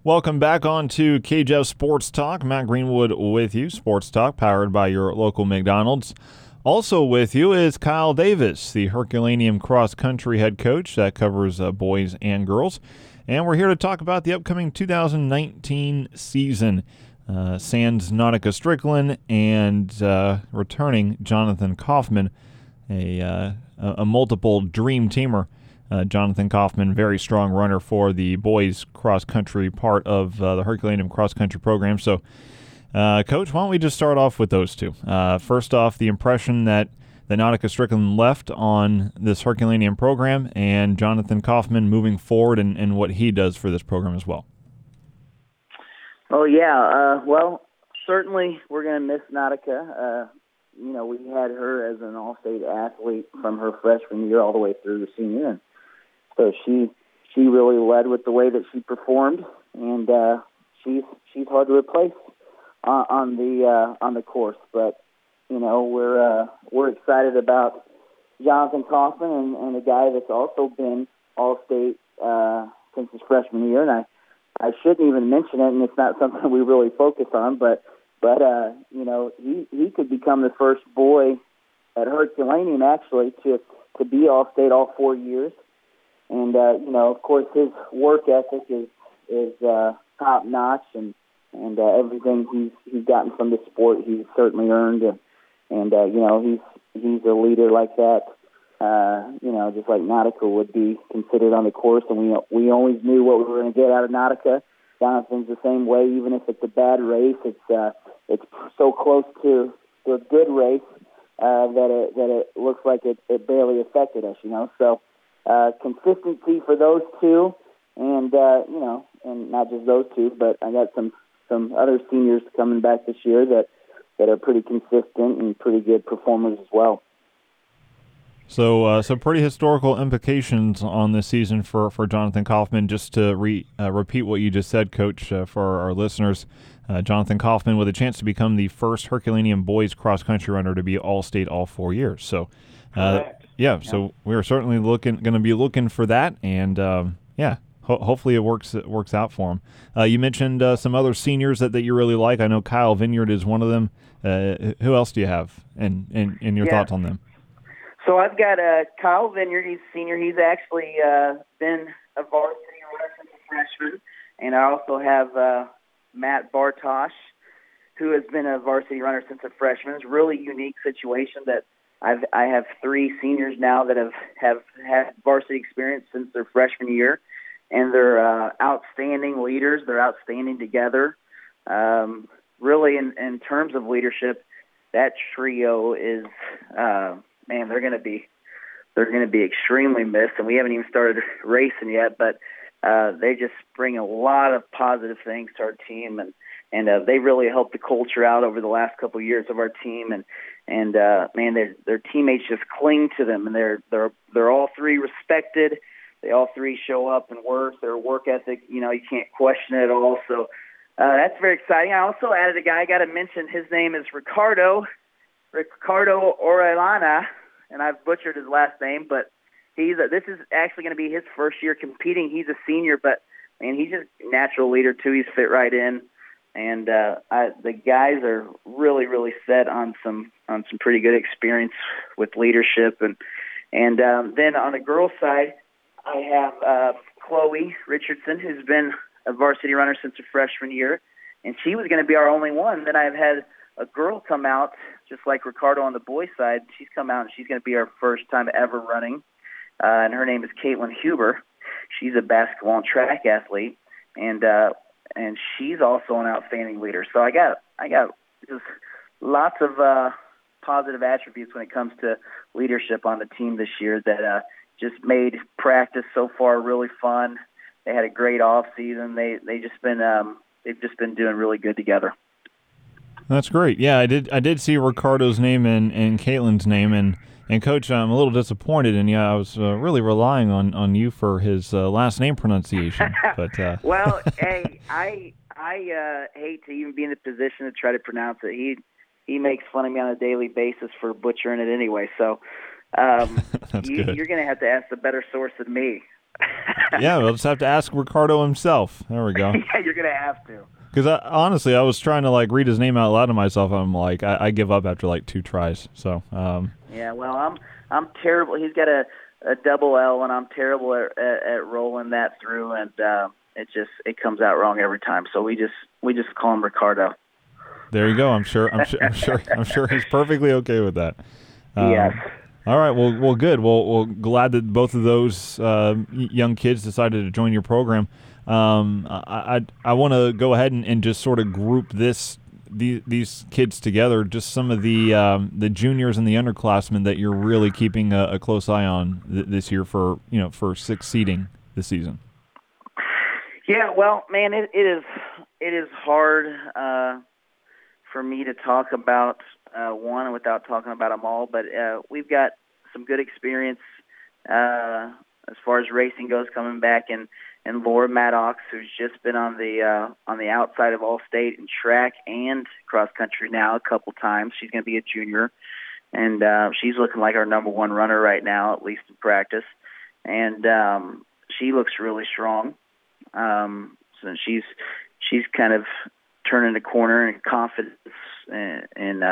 Welcome back on to KJF Sports Talk. Matt Greenwood with you. Sports Talk powered by your local McDonald's. Also with you is Kyle Davis, the Herculaneum cross country head coach that covers boys and girls. And we're here to talk about the upcoming 2019 season. Sans Nautica Strickland and returning Jonathan Kaufman, a multiple dream teamer. Jonathan Kaufman, very strong runner for the boys cross-country part of the Herculaneum cross-country program. So, Coach, why don't we just start off with those two? First off, the impression that Nautica Strickland left on this Herculaneum program and Jonathan Kaufman moving forward and what he does for this program as well. Oh, yeah. Well, certainly we're going to miss Nautica. We had her as an all-state athlete from her freshman year all the way through the senior. And so she really led with the way that she performed, and she's hard to replace on the course. But we're excited about Jonathan Kaufman and a guy that's also been all-state since his freshman year. And I shouldn't even mention it, and it's not something we really focus on, but he could become the first boy at Herculaneum actually to be all-state all 4 years. And, of course, his work ethic is top-notch, and everything he's gotten from the sport he's certainly earned. And he's a leader like that, just like Nautica would be considered on the course. And we always knew what we were going to get out of Nautica. Jonathan's the same way, even if it's a bad race. It's so close to a good race that it looks like it barely affected us, So consistency for those two, and and not just those two, but I got some other seniors coming back this year that are pretty consistent and pretty good performers as well. So pretty historical implications on this season for Jonathan Kaufman. Just to repeat what you just said, Coach, for our listeners, Jonathan Kaufman with a chance to become the first Herculaneum boys cross-country runner to be all-state all 4 years. So, so we're certainly going to be looking for that, and hopefully it works out for him. You mentioned some other seniors that you really like. I know Kyle Vineyard is one of them. Who else do you have, and your thoughts on them? So I've got Kyle Vineyard. He's a senior. He's actually been a varsity runner since a freshman. And I also have Matt Bartosh, who has been a varsity runner since a freshman. It's a really unique situation that I have three seniors now that have had varsity experience since their freshman year. And they're outstanding leaders. They're outstanding together. Really, in terms of leadership, that trio is they're going to be extremely missed, and we haven't even started racing yet. But they just bring a lot of positive things to our team, and they really helped the culture out over the last couple of years of our team. And their teammates just cling to them, and they're all three respected. They all three show up and work. Their work ethic, you can't question it at all. So that's very exciting. I also added a guy I got to mention. His name is Ricardo Orellana, and I've butchered his last name, but this is actually going to be his first year competing. He's a senior, but he's just a natural leader too. He's fit right in, and the guys are really, really set on some pretty good experience with leadership, and then on the girls' side, I have Chloe Richardson, who's been a varsity runner since her freshman year, and she was going to be our only one. Then I've had a girl come out, just like Ricardo on the boys' side. She's come out, and she's going to be our first time ever running, and her name is Caitlin Huber. She's a basketball and track athlete, and she's also an outstanding leader. So I got just lots of positive attributes when it comes to leadership on the team this year that just made practice so far really fun. They had a great off season. They've just been doing really good together. That's great. Yeah, I did see Ricardo's name and Caitlin's name, and Coach, I'm a little disappointed, and I was really relying on you for his last name pronunciation. But well, hey, I hate to even be in the position to try to pronounce it. He makes fun of me on a daily basis for butchering it anyway. So you're going to have to ask a better source than me. Yeah, we'll just have to ask Ricardo himself. There we go. Yeah, you're gonna have to. Because honestly, I was trying to like read his name out loud to myself. I'm like, I give up after like 2 tries. So, Yeah, well, I'm terrible. He's got a double L, and I'm terrible at rolling that through, and it comes out wrong every time. So we just call him Ricardo. there you go. I'm sure he's perfectly okay with that. Yes. All right. Well, good. Well, glad that both of those young kids decided to join your program. I want to go ahead and just sort of group these kids together. Just some of the juniors and the underclassmen that you're really keeping a close eye on this year for succeeding this season. Yeah. Well, man, it is hard for me to talk about one without talking about them all. But we've got some good experience as far as racing goes coming back, and Laura Maddox, who's just been on the outside of All-State in track and cross country now a couple times. She's going to be a junior, and she's looking like our number one runner right now, at least in practice. And she looks really strong. So she's kind of turning the corner in confidence and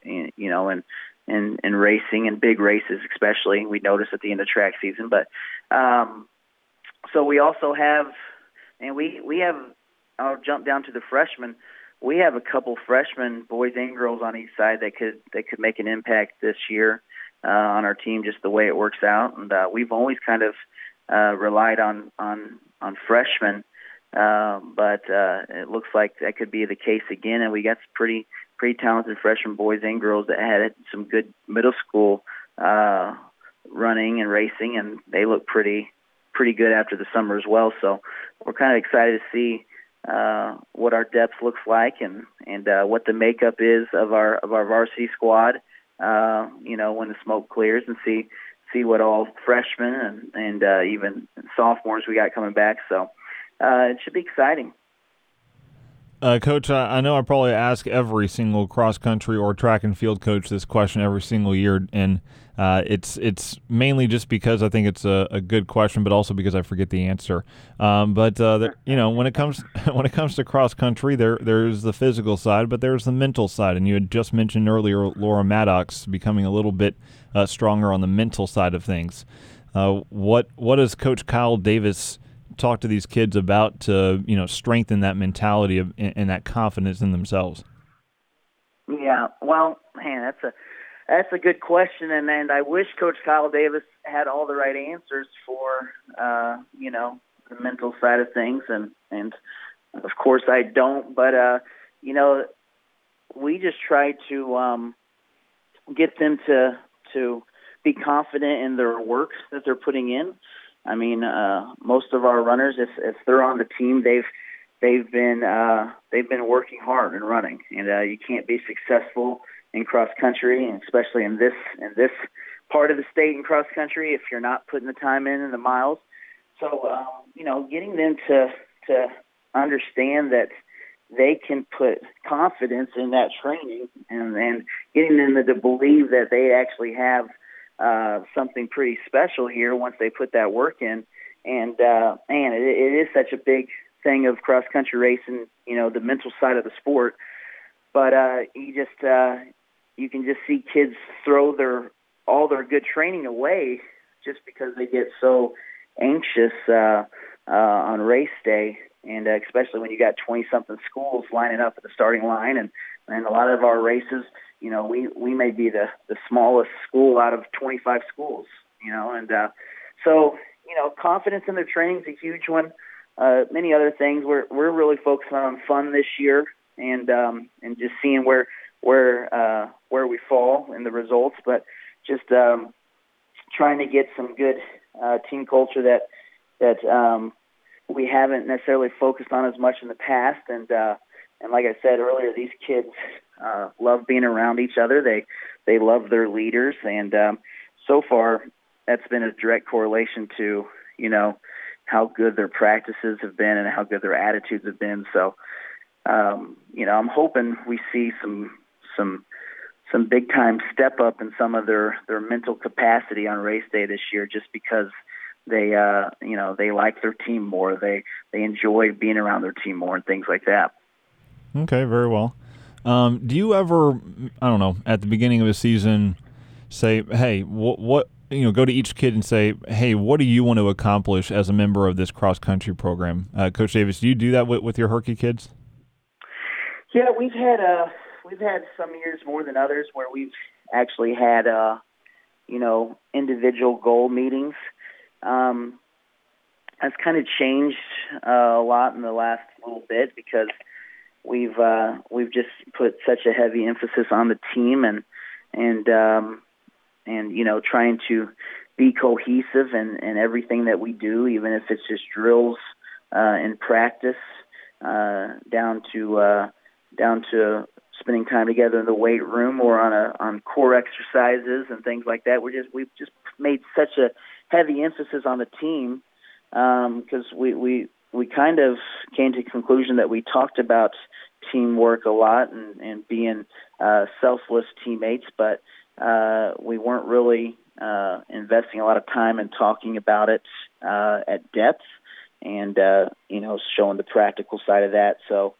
racing and big races, especially we noticed at the end of track season. But so we also have, and we have. I'll jump down to the freshmen. We have a couple freshmen, boys and girls, on each side that could make an impact this year on our team, just the way it works out. And we've always kind of relied on freshmen. But it looks like that could be the case again, and we got some pretty talented freshman boys and girls that had some good middle school running and racing, and they look pretty good after the summer as well. So we're kind of excited to see what our depth looks like and what the makeup is of our varsity squad. When the smoke clears, and see what all freshmen and even sophomores we got coming back. So. It should be exciting. Coach, I know I probably ask every single cross-country or track and field coach this question every single year, and it's mainly just because I think it's a good question, but also because I forget the answer. When it comes to cross-country, there's the physical side, but there's the mental side, and you had just mentioned earlier Laura Maddox becoming a little bit stronger on the mental side of things. What does Coach Kyle Davis talk to these kids about to strengthen that mentality and that confidence in themselves? Yeah, well, man, that's a good question, and I wish Coach Kyle Davis had all the right answers for the mental side of things, and of course I don't, but we just try to get them to be confident in their work that they're putting in. I mean, most of our runners, if they're on the team, they've been working hard and running, and you can't be successful in cross country, and especially in this part of the state in cross country, if you're not putting the time in and the miles. So getting them to understand that they can put confidence in that training, and getting them to believe that they actually have something pretty special here once they put that work in. And it is such a big thing of cross country racing, the mental side of the sport. But you can just see kids throw all their good training away just because they get so anxious on race day, and especially when you got 20-something schools lining up at the starting line, and a lot of our races, we may be the smallest school out of 25 schools, so confidence in their training is a huge one. Many other things we're really focusing on fun this year, and just seeing where we fall in the results, but just trying to get some good team culture that we haven't necessarily focused on as much in the past, and like I said earlier, these kids love being around each other. They love their leaders, and so far that's been a direct correlation to how good their practices have been and how good their attitudes have been. So I'm hoping we see some big time step up in some of their mental capacity on race day this year, just because they like their team more. They enjoy being around their team more and things like that. Okay, very well. Do you ever, I don't know, at the beginning of a season, say, hey, what go to each kid and say, hey, what do you want to accomplish as a member of this cross country program? Coach Davis, do you do that with your Herky kids? Yeah, we've had some years more than others where we've actually had individual goal meetings. That's kind of changed a lot in the last little bit because we've just put such a heavy emphasis on the team and trying to be cohesive in everything that we do, even if it's just drills in practice, down to spending time together in the weight room or on core exercises and things like that. We've just made such a heavy emphasis on the team because we kind of came to the conclusion that we talked about teamwork a lot and being selfless teammates, but we weren't really investing a lot of time in talking about it at depth and showing the practical side of that. So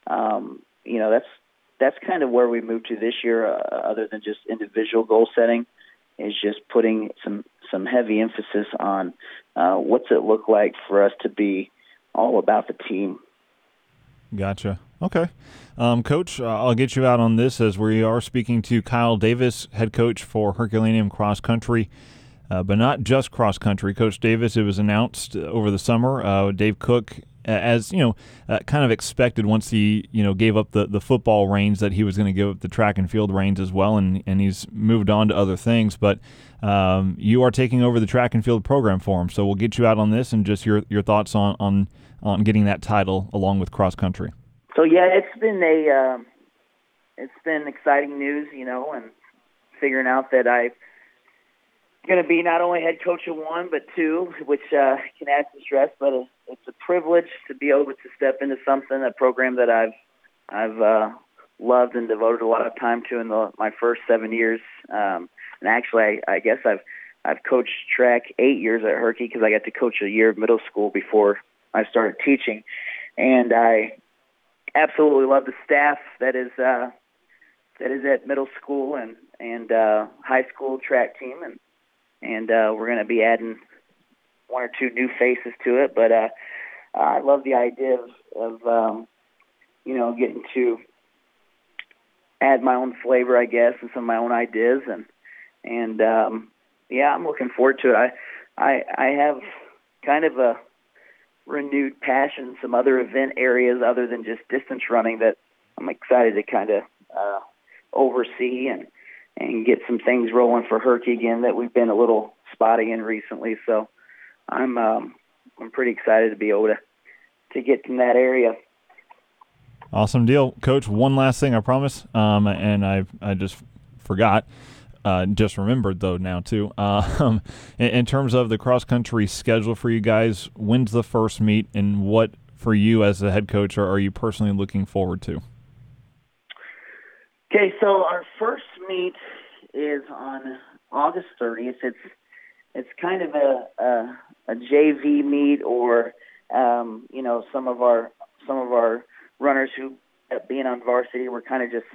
that's kind of where we moved to this year, other than just individual goal setting, is just putting some heavy emphasis on what's it look like for us to be all about the team. Gotcha. Okay. Coach, I'll get you out on this as we are speaking to Kyle Davis, head coach for Herculaneum Cross Country, but not just cross country. Coach Davis, it was announced over the summer, Dave Cook, as kind of expected once he gave up the football reins, that he was going to give up the track and field reins as well, and he's moved on to other things. But you are taking over the track and field program for him, so we'll get you out on this and just your thoughts on getting that title along with cross country. So yeah, it's been exciting news, and figuring out that I'm going to be not only head coach of one, but two, which can add some stress, but it's a privilege to be able to step into a program that I've loved and devoted a lot of time to in my first 7 years. And actually, I guess I've coached track 8 years at Herky because I got to coach a year of middle school before I started teaching, and I absolutely love the staff that is at middle school and high school track team, and we're going to be adding one or two new faces to it. But I love the idea of getting to add my own flavor, I guess, and some of my own ideas, and I'm looking forward to it. I have kind of a renewed passion in some other event areas other than just distance running that I'm excited to kind of oversee and get some things rolling for Herky again that we've been a little spotty in recently. So I'm pretty excited to be able to get in that area. Awesome deal. Coach, one last thing, I promise, and I just forgot. Just remembered, though, now, too. In terms of the cross-country schedule for you guys, when's the first meet, and what, for you as the head coach, are you personally looking forward to? Okay, so our first meet is on August 30th. It's kind of a JV meet, or some of our runners who, being on varsity, we're kind of just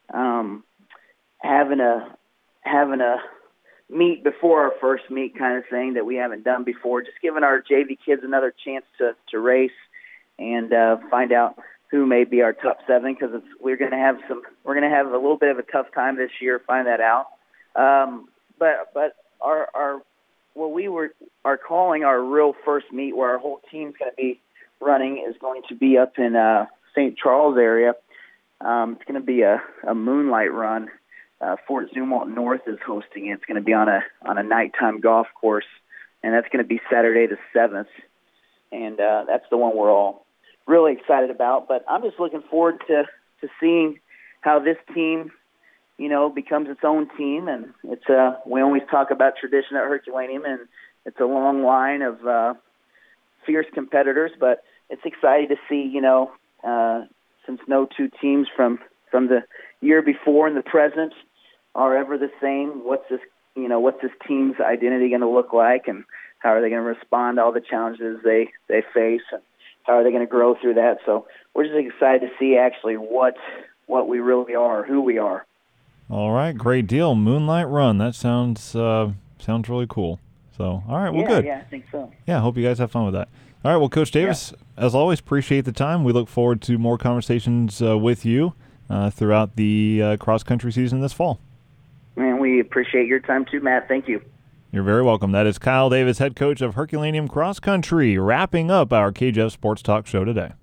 having a meet before our first meet kind of thing that we haven't done before, just giving our JV kids another chance to race and find out who may be our top 7, because we're going to have a little bit of a tough time this year, find that out. But our what we are calling our real first meet, where our whole team's going to be running, is going to be up in St. Charles area. It's going to be a moonlight run. Fort Zumwalt North is hosting it. It's going to be on a nighttime golf course, and that's going to be Saturday the 7th. And that's the one we're all really excited about. But I'm just looking forward to seeing how this team, becomes its own team. And it's we always talk about tradition at Herculaneum, and it's a long line of fierce competitors. But it's exciting to see, since no two teams from the year before and the present are ever the same, what's this team's identity going to look like? And how are they going to respond to all the challenges they face, and how are they going to grow through that. So we're just excited to see actually what we really are, who we are. All right, great deal. Moonlight Run. That sounds really cool. So, all right, well, good. Yeah, I think so. Yeah, I hope you guys have fun with that. All right, well, Coach Davis, as always, appreciate the time. We look forward to more conversations with you throughout the cross-country season this fall. And we appreciate your time too, Matt. Thank you. You're very welcome. That is Kyle Davis, head coach of Herculaneum Cross Country, wrapping up our KJF Sports Talk show today.